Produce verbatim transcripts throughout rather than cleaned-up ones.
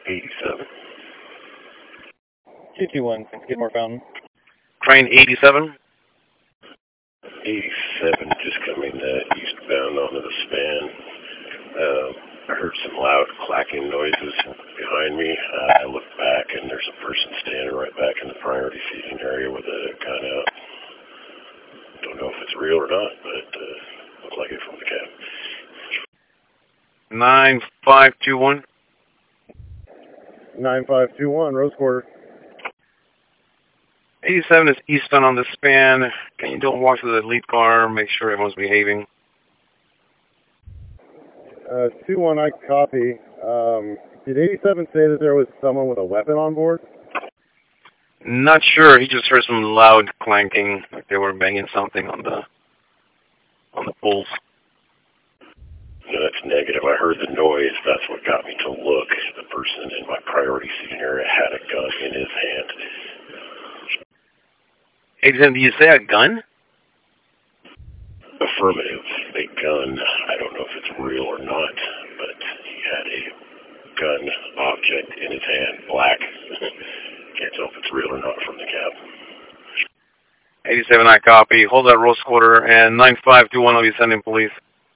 eighty-seven. two two one, Skidmore Fountain. Crane eighty-seven. eighty-seven, just coming uh, eastbound onto the span. Uh, I heard some loud clacking noises behind me. Uh, I looked back, and there's a person standing right back in the priority seating area with a gun out. Don't know if it's real or not, but uh, looked like it from the cab. nine five two one. nine five two one, Rose Quarter. eighty-seven is eastbound on the span. Can you don't walk through the lead car, make sure everyone's behaving? Uh, two one, I copy. Um, did eighty-seven say that there was someone with a weapon on board? Not sure. He just heard some loud clanking, like they were banging something on the on the poles. No, that's negative. I heard the noise. That's what got me to look. The person in my priority seating area had a gun in his hand. eighty-seven, do you say a gun? Affirmative. A gun. I don't know if it's real or not, but he had a gun object in his hand, black. Can't tell if it's real or not from the cab. eighty-seven, I copy. Hold that Rose Quarter, and nine five two one will be sending police.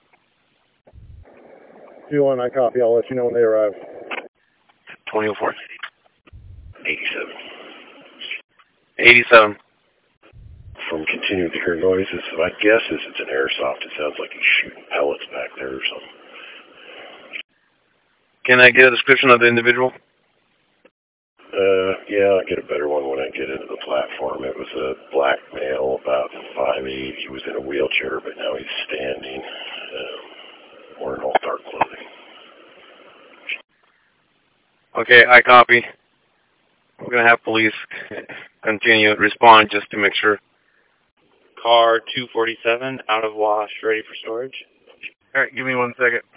two one, I copy. I'll let you know when they arrive. twenty oh four. eighty-seven. eighty-seven. From continuing to hear noises, my guess is it's an airsoft. It sounds like he's shooting pellets back there or something. Can I get a description of the individual? Uh, yeah, I'll get a better one when I get into the platform. It was a black male, about five eight. He was in a wheelchair, but now he's standing, um, wearing all dark clothing. Okay, I copy. We're going to have police continue to respond just to make sure. Car two forty-seven, out of wash, ready for storage. All right, give me one second.